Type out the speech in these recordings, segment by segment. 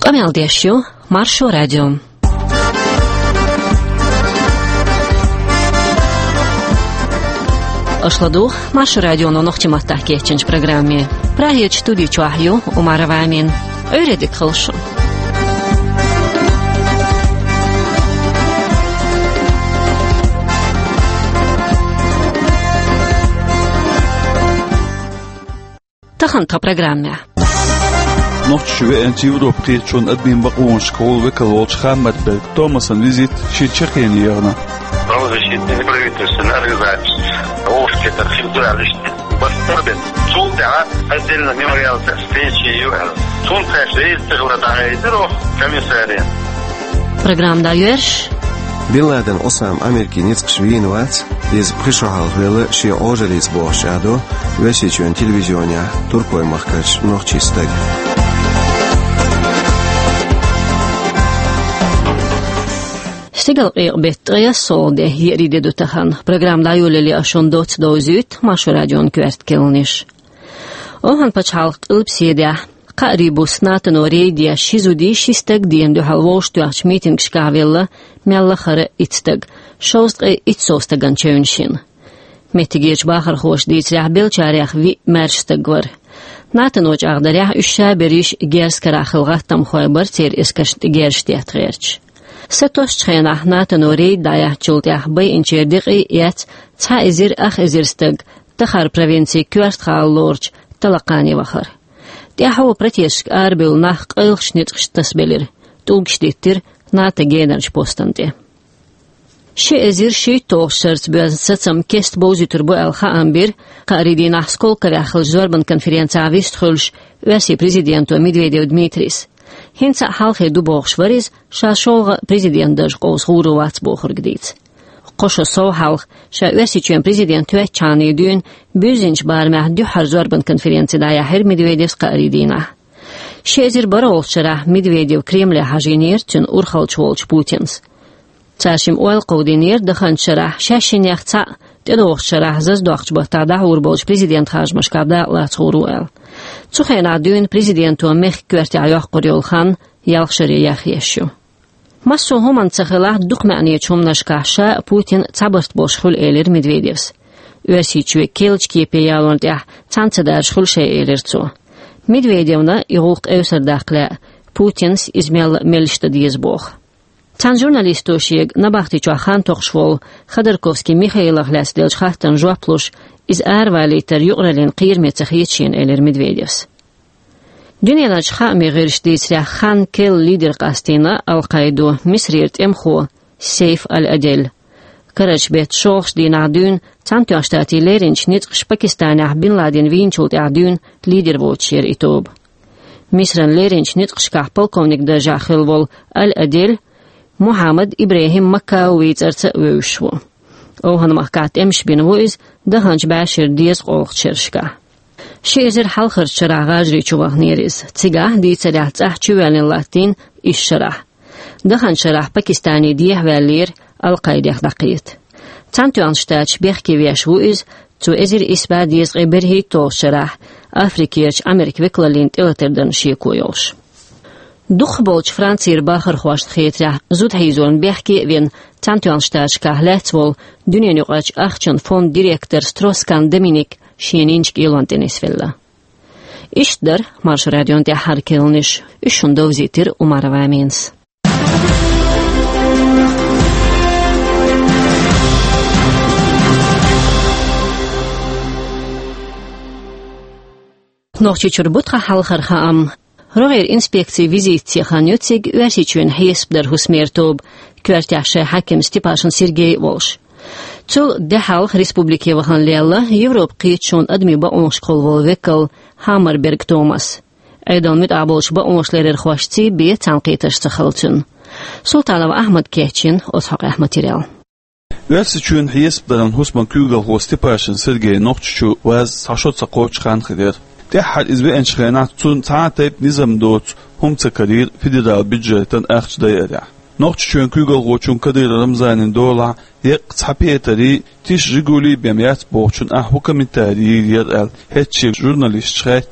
Pameldiešu Maršu Radio. Ашладу Маршу радио на нохтиматта кетченч программе. Праеч студию чуахью Умаравамин. Öğredik kılışın. Таханта программе. Ночью в Европе чон админ бакун школ выкал Хаммад Берг Томасан визит Чечехен явно. Правозащитные правительственные организации. Овский архитектуралист. Бастарбен. Султана отдельно мемориал встречи ЮН. Султана шесть уродайдеров комиссария. Программа даешь. Bin Laden Osam Ameriki Ницкшвин вац из пришахал вела ши ожелис бошадо весичен телевизионя туркой махкач нохчистаг. Stigal bättre så det här i det du tahan. Program da juleli ashon dots dozut Marshuradion kvartkelnish. Ohan pachal qilbsida qaribus natn oredia shizudi shistag diendu halvoshtu ach meeting skavella mella khare itstag. Shost itsostagan chönshin. Metigech bahar khosh dit rahbel charikh vi merstagwar. Natn oj agdarah usha berish gerskara khilgatam khoybar ter eskash gershtiat gherch. Сатош чхена натанори дая чултях бай инчердиqi яц ца изир ах изирстаг тахар провинции квартхал лорч талакани вахар. Тяхо протешк арбил нах qilxnitqshtas belir. Tulgshditter nata genarch postanti. Şi ezir şi toşsarts bözatsam kest bozitür bu alha ambir qaridi nahskolka vaxil zorban konferensiya vistxulsh vasi prezidento Medvedev Dmitris. Hinsa halkı duboğuşvariz, şaşoğa prezidentdaj qovsğuru vatsboğur gdit. Qoşo sov halk, şa ösiçön prezident tüetçani düğün, büzinç barmah dühar zorban konferensiyada her Medvedev qaridina. Şezir bara olçara Medvedev Kreml'e hajinir tün urxalç olç Putins. Çarşim oil qovdinir dıxançara şaşinyaxca dedoğuşçara zazdoğçbaqtada urbolç prezident hajmaşkada latsğuru el. Çuxena düğün prezidento Mekh kvartiayaq Qoryolxan yalxşari yaxyeshu. Masso homan tsakhilah duqmani chumnashkahsha Putin tsabart boshkhul elir Medvedevs. Ösichwe kelchki peyalondya tsantsada shkhul shay elirtso. Medvedevna iğuq evsardaqla Putins izmel melishta diyezboq. Tsan jurnalistoshig nabaxti chuxan toqshvol Khodorkovski Mikhail Glasdelch xahtan jwaplush iz arvaliter yuqralin qiyirmetsakhiyetchen elir Medvedevs. Dünyanaj xami g'irshdiitsra Khan Kel lider qastina Al-Qaydo Misrirt emxo Seif al-Adel. Karachbet shoxsh dinadün tsantyashtati lerinch nitqsh Pakistanah Bin Laden vinchult adün lider volcher itob. Misran lerinch nitqshkah polkovnik da jakhilvol Al-Adel Muhammad Ibrahim Makkawi tsartsa wewshwo. Ohan mahkat emshbin voiz dahanch bashir dies qolqchershka. Şezir halxır çırağajri çuvaqneriz. Tsigah diitsarah tsah çuvalin latin işşarah. Dahan şarah Pakistani diyahvalir Al-Qaydah daqiyet. Tsantuanshtaç bexkeviyash voiz tu ezir isba dies qeberhi toşarah. Afrikirch Amerik veklalint elaterdan şiekoyosh. Duxbolch Fransir bahar xwasht xetra zut hizon bexki ven Tsantuanshtaç kahlatsvol dünyanyoqach axchan fond direktor Stroskan Dominik Şieninçk Ilantenisvella. İştdir Marşı Radyon'da harkelniş. Üşünde uzitir umaravamins. Nohçiçur butha halxarxa am. Roger inspeksiya vizitsi xanyutsig ösiçün hesbder husmertob. Kvartyaşe hakim Stepashin Sergey Volsh. Çul dehalx Respublike vahanliyalla Evrop qiyitşun admi ba onşqolvol vekal Hammerberg Thomas. Aydan mütabolş ba onşlerer xwaştsi be tanqitaş tsaxalçın. Sultanov Ahmed Keçin othaq material. Ösiçün hesbderän husman kügel Stepashin Sergey Noqçu vaz saşotsa qoçxan xider. Tehal izbe enşxenat tun taatayb nizam dot humtsa karir federal büdjetten axçdayada. Noqçun kügel qoçun kadir Ramzanin dola yek tsapiyetari tiş riguli bemiyat boğçun hukumentari yer el hetçi jurnalist şğetç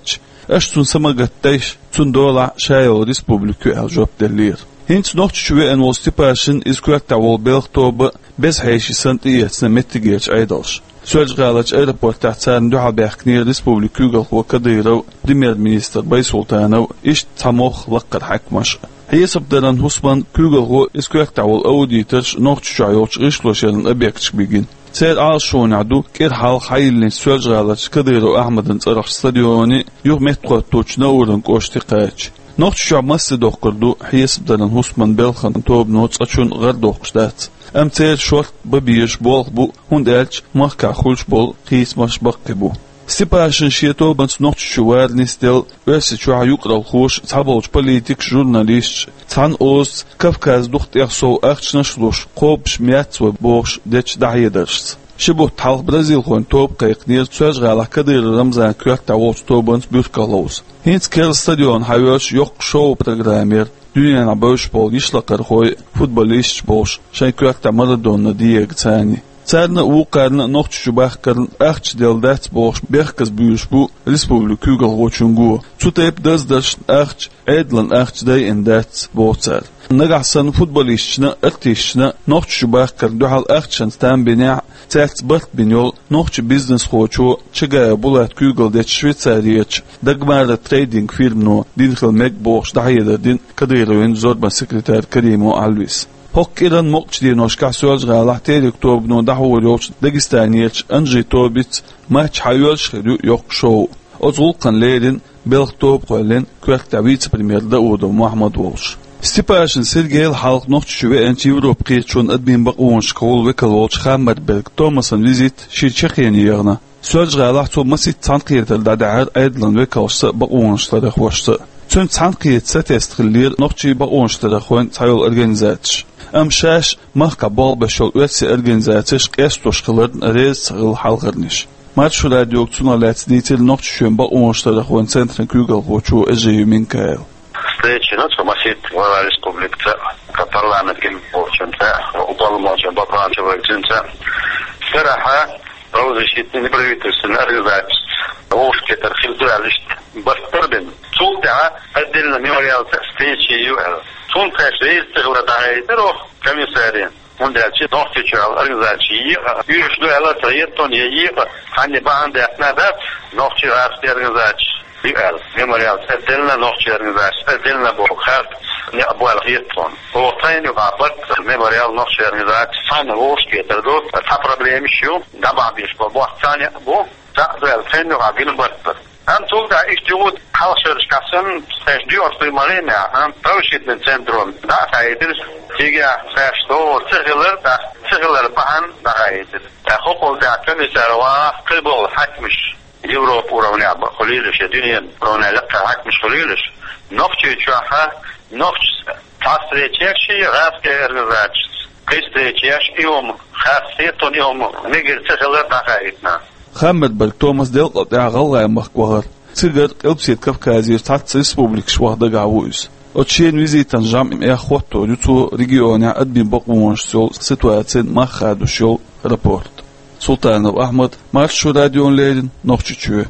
Eştun samagattayş tun dola şayo respublikü aljop delir. Hinç noqçu ve envostipashin iskuat tawol beltoba bez hayşisan tiyetsne mettigeç aydalş. Sözgalaç aeroportda çarın duhabaqni respublikü galwa kadirav premier minister Bay Sultanov iş tamoq laqar hakmaş. Hesapdaran Husman Kügelgo iskuat tawol auditor noqçu ayolç işloşelin abekç bigin. Ser al şonadu ker hal hayilin sözgalaç kadirav Ahmedin Çaraq stadioni yuq metro toçna urun qoştiqaç. Noqçu massı doqurdu hesapdaran Husman Belxan tob noç açun gar doqşdat. Amter short babish bol bu hundelch mahka khulch bol qismash baqibu. Stipashin shieto bans noqchu warnistel versichu ayuqral khush tabolch politik jurnalist tan oz Kafkaz duxt yaxso aqchnashlush qobsh miatswa bosh dech dayeders. Shibu tal Brazil khon top qayqnir söz qala kadir Ramzan kuyakta olch tobans bürkalos. Hins kel stadion hayos yoq show programmer Dünyana boş bol işlaqar xoy futbolist boş şaykuyakta Maradona diyeg tsani. Tsarna uqarna noqçu baxqarn aqç deldat boş berqaz büyüş bu respublika galgochungu. Tutayb dazdash aqç edlan aqçday endat boçar. Nagahsan futbolistna artistna noqçu baxqar duhal aqçan stan bina tsats bart binyol noqçu business xochu chiga bulat Google Şveytsariyaç dagmar trading firmno dinxil meg boş dahiyadin kadirowin zorba sekreter Karimo Alvis. Hokkiran moqçdi noşka sözga lahterek tobno dahwolç Dagistaniyç Anji Tobit maç hayolç yok show. Ozulqan lerin beltob qolen kuyakta vice-premier Daoud Muhammad Walsh. Stipashin Sergey halk noqçu ve Anti-Evrop qeçun admin baqon şkol ve kalolç Hammerberg Thomasan vizit Şirçeqiyeni yağına. Sözga lahto masit tanqiyertel dadar aydlan ve kalşsa baqonçlara xoşsa. Çün tanqiyetse testqillir noqçi baqonçlara xoen tayol organizatç. Amşaş mahka bol beşol üyesi organizatçı qestoşqıların rez sığıl halqırniş. Maç radyo tsunalat ditel noqçu baqonçlara xoen centrin Google xoçu ejeyu minkael. Встречи масит в республике парламент полученца уполномочен поправчивый центр сыраха разрешительный правительственный организация Ошки тархилдуалист бастырбен султа отдельно мемориал встречи сун кашрейс тыгладайдер о комиссарин он дальше нохтичал организации южду ала триеттон ей ханни банда надат нохтичал организации мемориал отдельно нохтичал организации отдельно бухар не обвал хиттон офтайн югабат мемориал нохтичал организации сан ошки тердо та проблемы шу дабабиш бохтане бо Wel, zijn nog aan Wilbert. En toen dat ik doe halsverskassen, is duur te marina. En thuis in het centrum. Daar ga je dus tegen verstoor, tegeler baan, daar ga je dus. En hoppel dat kunnen ze wel kribbel hakmisch. Europa oranea kholilis, dünya oranea lakka hakmisch kholilis. Nog tjuha, nog tasreçekşi raske erzaç. Kıstreçeş yom, khasiyetun yom. Nigir tegeler daar ga je na. Hammerberg Thomas delqat aqalay maqwar sigar qilbsit Kafkaziyas tats respublik shwaqda gawus ochen vizitan jam khotto yutu regiona admin baqwonsh sol situatsin maxadu shol raport Sultanov Ahmad Marşu radyonlerin noqçuçu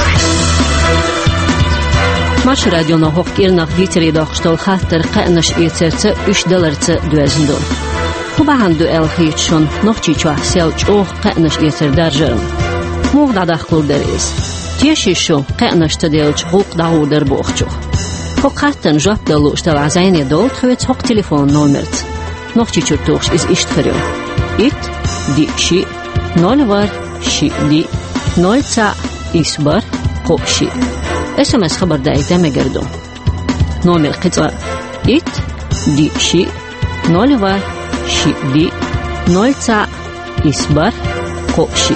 Marşu radyona hoqirnaq vitri daqshtol xatir qanash etsertsa $3 dözündü Xubahandu elxiçun noqçuçu selç o qanash etser darjarım Muğda daqlur deriz. Teşişu qanaşta delç huq dağuder boğçu. Hoqattan jabdalu iştal azayni dolt xüvet hoq telefon nomert. Noqçi çürtuğş iz iştfırı. İt, di, şi, 0 var, şi, di, 0 ca, isbar, qo, şi. SMS xabardayı demegerdu. Nomer qıtsa. İt, di, şi, 0 var, şi, di, 0 ca, isbar, qo, şi.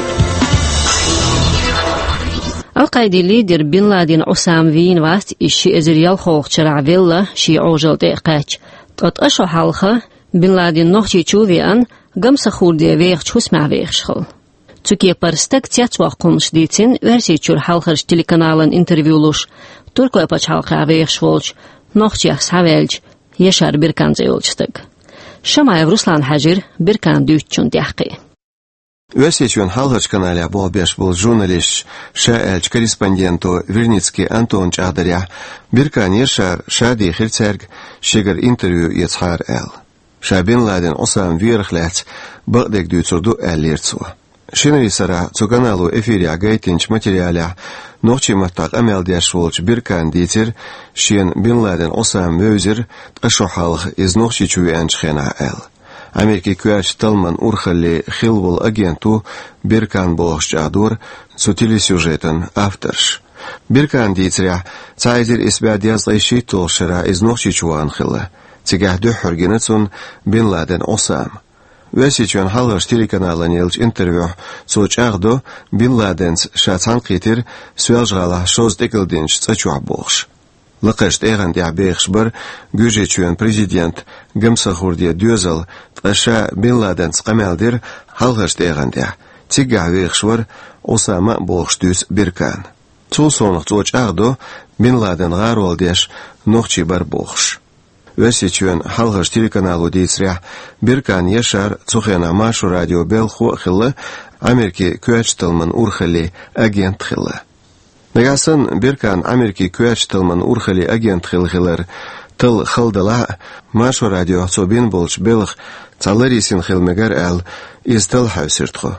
القاعدة ليدر بن لادن عسام فين وات إشي إزريال خوخ شرع فيلا شي عوجل دقاج قد أشو حالخة بن لادن نوحي تشوفيان قمس خور دي ويخ تشوس مع ويخ شخل تسوكي برستك تياتواق قنش ديتين ورسي تشور حالخرش تليكانالن انترفيولوش تركو يباش حالخة ويخ شولش نوحي أخسحاويلج يشار بركان زيولجتك شما يف رسلان حجر بركان دوتشون تحقي Весечвен халгач каналя болбеш был журналист шаэлч корреспонденту Вирницкий Антон Чадаря биркан ешар шади хирцерг шигер интервью ецхар эл. Шабин Ладен осам вирхлет багдек дюцурду эллирцу. Шинари сара цу каналу эфире агайтинч материаля нохчи маттак амелдяш волч биркан дитер шин Бин Ладен осам вözер ташохалх из нохчи чуянч хена эл. Америки куач талман урхали хилвол агенту биркан болш жадур цу телесюжетен авторш. Биркан дитря цайдер исбядяз лайши толшера из нохчи чуан хила. Цигах дөхөргенецун Бин Ладен осам. Весичвен халгаш телеканалан елч интервью цучагдо Бин Ладенс шацан қитер суялжғала шоз декілденш цачуа болш. Лықышт эған дябейхш бір гүжечвен президент гымсахурдия дюзал тғаша Бин Ладенс қамелдер халгаш эған дя. Цигах вейхш бір осама болш дюз биркан. Цул сонық цучагдо Бин Ладен ғарол деш нохчи бар болш. Весичвен халгаш телеканалу дейсря биркан ешар цухена машу радио белху хилла Америки куачталман урхали агент хилла. Нагасан биркан Америки куачталман урхали агент хилхилар тыл хылдала машу радио собин болч белх цаларисин хилмегар эл из тыл хавсиртху.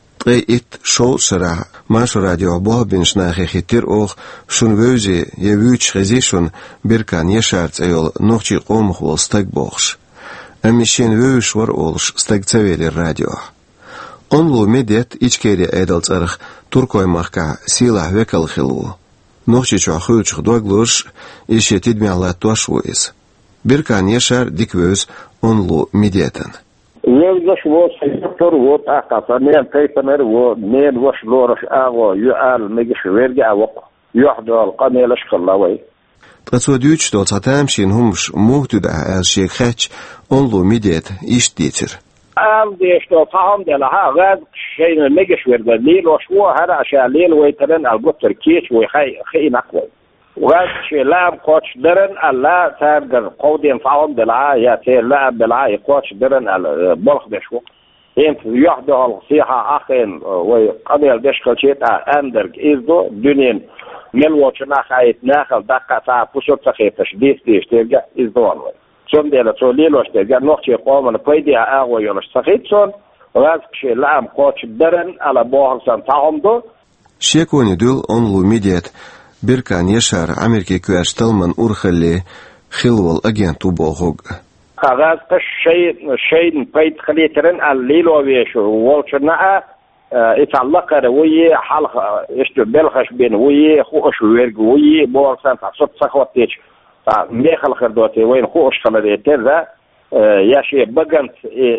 Ит шол шара машу радио бобинш нахи хитир ох шун вözi евüç хезишун биркан ешарц эйол нохчи қомх вол стаг бохш. Амишин вöş вар олш стаг цавели радио. Онлу медет ичкери эдалцарх туркоймахка сила векал хилу. Нохчи чохуч худоглуш ише тидмяла тошвуис. Биркан ешар диквöz онлу медетен. Вёрдаш вот сектор вот акасанен тайпанер вот нен ваш лорш аго юал мегиш верги авок юхдал قنيلش خلاوي تسوديوش دو تاتامشين همش موهتدا از شيخچ اونلو ميديت ايش ديتر ام ديش دو فهم دلها غاد شيء مگش ورد ليل وشو هر اشا ليل ويترن البتر كيش وخي نقوي وغاد شي لام قوش درن الله تاردر قودين فهم دلها يا تي لام دلها قوش درن البلخ دشو انت يحدو الصيحة اخين وقضي الدشكل شيتا اندرق ازدو دنين ملوچ ناخایت ناخل دقه تا پوشوت تخیتش دیش ترجع ازدوان وی چون دیل تو لیلوش ترجع نوخچی قومن پیدی آقا یونش تخیتشون راز کشی لام قوچ درن على باهرسان تعمدو شیکونی دول اونلو میدیت برکان یشار امریکی کوشتلمن اورخلی خلول اگنتو باهوگ راز کش شین پید خلیترن اللیلو ویشو ولچنا يتعلق روي حلقة يشتو بلخش بين وي خوش ويرج وي بورسان تصط سخوتيش ميخل خردوتي وين خوش خلديتي ذا ياشي بقنت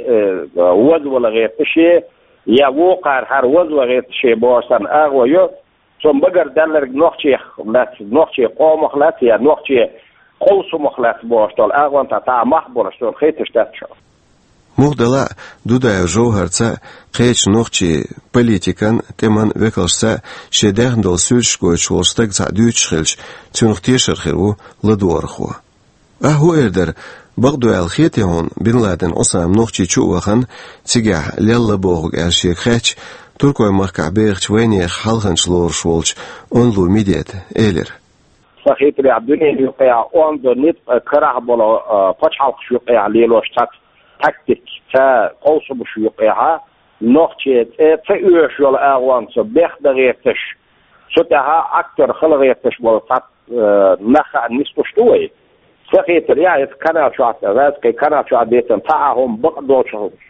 وز ولا غير تشي يا وقار هر وز ولا غير تشي بورسان اغويو ثم بقر دلر نوخشي قوم خلات يا نوخشي قوس مخلات بورستال اغوان تا محبورستون خيتش تاتشو Мухдала дудая жоугарца қейч нохчи политикан теман векалшса шедерндол сүлшкой чолстак за дючхилш цунхтешер хиру ладуарху. Аху эрдер багдуал хетион Бин Ладен осам нохчи чувахан цига лелла бог аши қейч туркой махкабех чвени халханч лоршволч онлу мидет элер. صحيح عبدني يقيا اون دو نيت كره بلا فشحال يقيا ليلوشتات تكتيك تا قوس بشيقها نوختي تا يوشول اغوان سو بخدغيتش سوتها اكتر خلغيتش بولفات نخا نستشتوي سخيت ريايت كان شو راس كي كان شو بيتن تاعهم بقدوش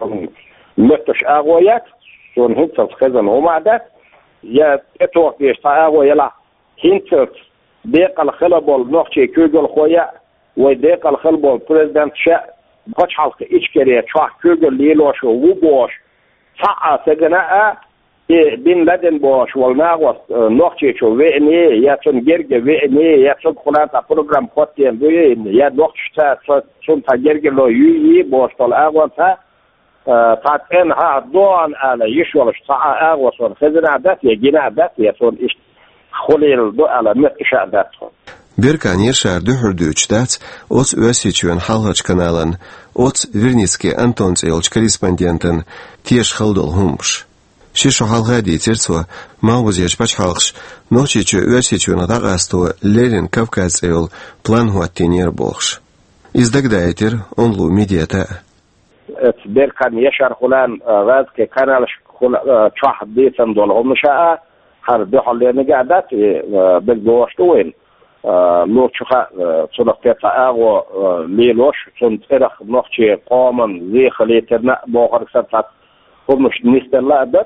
متش اغويات سون هنت خزن هما ده يا اتوق بيش تاعو يلا هنت ديق الخلبول نوختي كوغل خويا وديق الخلبول بريزيدنت شا باش حلقة إشكالية شاح كوغل ليلوش وبوش فقط سجناء بين لدن بوش والناغوس نوختي شو ويني يا تون جرجة ويني يا تون خلاصة برنامج خطين ويني يا نوختي تون تجرجة لو يي بوش طلعوا تا فاتن ها دون على يشولش تا أغوس والخزنة عدات يجينا عدات يا تون إش خليل دو على متش عدات Беркан ешар дөхөрдүчтац оц өсичүн халгач каналын оц Вирницкий Антон Цейлч корреспондентын теш халдол хумш. شيشو حلغادي تيرتو ما وزيج باش حلقش نوشيچو ويرسيچو نداقاستو ليلين كافكاز ايول بلان هو التينير بوخش ازدق دايتر اونلو ميدياتا بركان يشار خلان غاز كي كانالش تشاح ديتن دولهم شاء هر بيحل لين قعدات بالجواشتوين لو تشخا صنقتها اغو ليلوش صنت ارخ نوخشي قومن زي خليتنا بوخر سنتات همش نستلا بس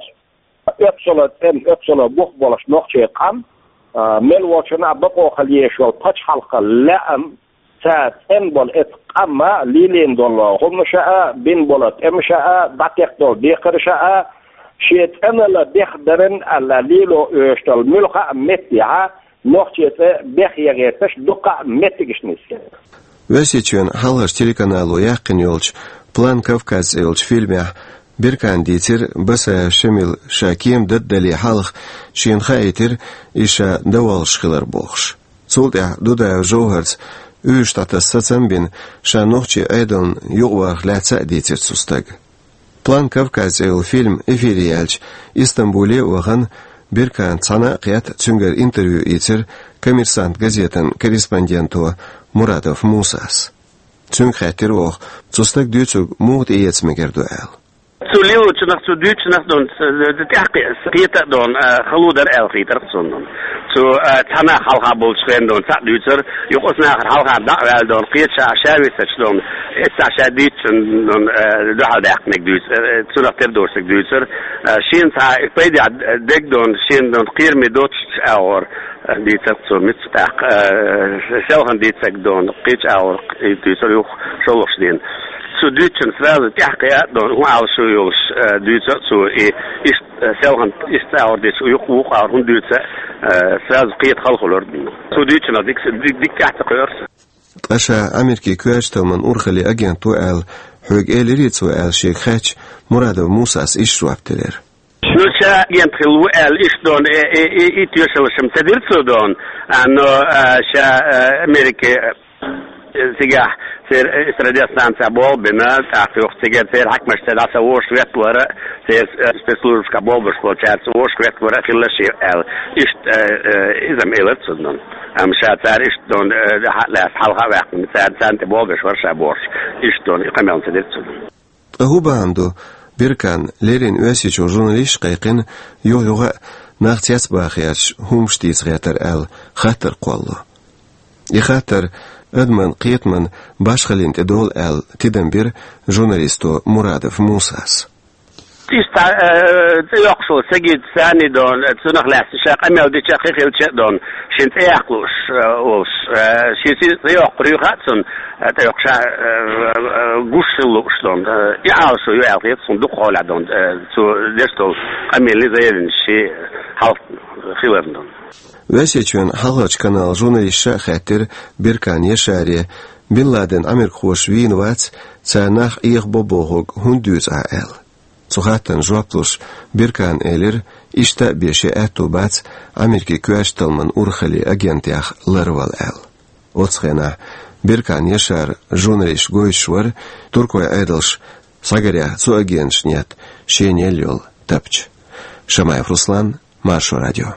ابسل بوخ بولش نوخشي قام ملوشنا بقو خليش والباتش حلقة لأم سات ان بول اتقاما ليلين دول هم شاء بين بولت ام شاء باتيق دول ديقر شاء شيت انا لا ديخدرن على ليلو يشتل ملقا متيعا نوخشيت بيخ يغيتش دقا متيجشنيس وسيچون حلقش телеканалу яқин ёлч план Кавказ ёлч фильмях بركان ديتر بس شمل شاكيم ضد دلي حلق شين خايتر إيشا دوالش خلر بوخش صولت دودا جوهرت ويشتات الساتن بين شانوخشي أيضا يغوار لا تأديتر سوستاق بلان كافكاز الفيلم إفيريالج إسطنبولي وغن بركان صنع قيات تنجر انتريو إيتر كميرسانت غازيتن كوريسبوندنتو مرادوف موساس تنج خاطر وغ سوستاق ديوتوغ موت إيتس مگردو آل Zo leeuwt je nog zo duurt je nog doen de schieten doen geluider elfiter zonden zo tana halhabol schijn doen zat duurder je ook naar halha dat wel doen kietje service doen is als dit doen de haldag nek duurt zo dat er door zich duurder zien zij ik weet dat dik doen zien doen keer met dood hour dit zo met stak zelf aan dit zeg doen kietje hour duurder ook zo losdien zo duurt je wel ja dan hoe als zo duurt zo is zelf is daar dus ook al hoe duurt zelfs قيت خلق الأرض zo duurt je dat dik تحت قياس أشا أمريكي كواشتا من أرخلي أجين توال حوج إليري توال شيخ خاتش مراد موسى إيش روابتلر نوشا ينتخلو إيش دون إيتيوشل شمتدير دون أنه شا أمريكي سيجاه سير استراديا ستانسا بول بنا تعرف سيجاه سير حكم اشتدا سوور شوية ورا سير سبيسلورش كبول بشكل شات سوور شوية ورا خلا شيء إيش إذا ميلت صدقن مشات سار إيش دون لا حلقة واحد مثال سانت بول بشور شابورش إيش دون يقمن سديت صدقن هو بعنده بركان ليرين واسيج جورناليست قيقين يوغا ناختياس باخياش هم شتيس غيتر خاطر قوالله يخاطر أدمن قيتمن باشخلين تدول تدنبير جورناليستو مرادف موساس تيستا يقصو سجد ثاني دون تنخ لاس شاق أمي ودي شاقيق يلتشدون شنت يقلوش وش شيسي يقري خاتسون تيقشا قوش دون يعاوشو يعاقيت صندوق حول دون تو ديستو أمي اللي زيين شي حالف خيلر دون واسيچون حلقش كانال جورناليست خاطر بركان يشاري بن لادن أمير خوشوين وات تاناخ إيغ بوبوغوغ هندوز آل تخاتن جوابلوش بركان إلير إشتا بيشي أتو بات أميركي كواشتل من أورخلي أجنتياخ لروال آل أتخينا بركان يشار جورناليست غويشور تركوي أيدلش ساقريا سو أجنش نيات شينيليول تبج شمايف رسلان مارشو راديو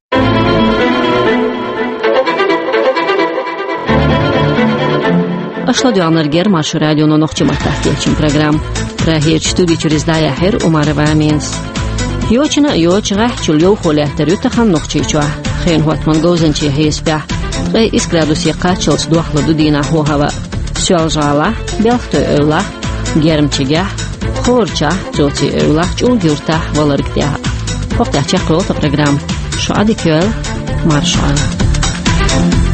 Ашладуанар Маршу радио на ногче матахтечин программ. Прахеч студии через дая хер умарва менс. Йочина йочга чулё холятарю тахан ногчечва. Хен хатман гозенче хеспя. Гай ис градус якачылс дуахла дудина хохава. Сёлжала, белхто өвла, гермчига, хорча, жоти өвла, чунгюрта валаргтя. Хохтя чаклота программ. Шади кёл маршал.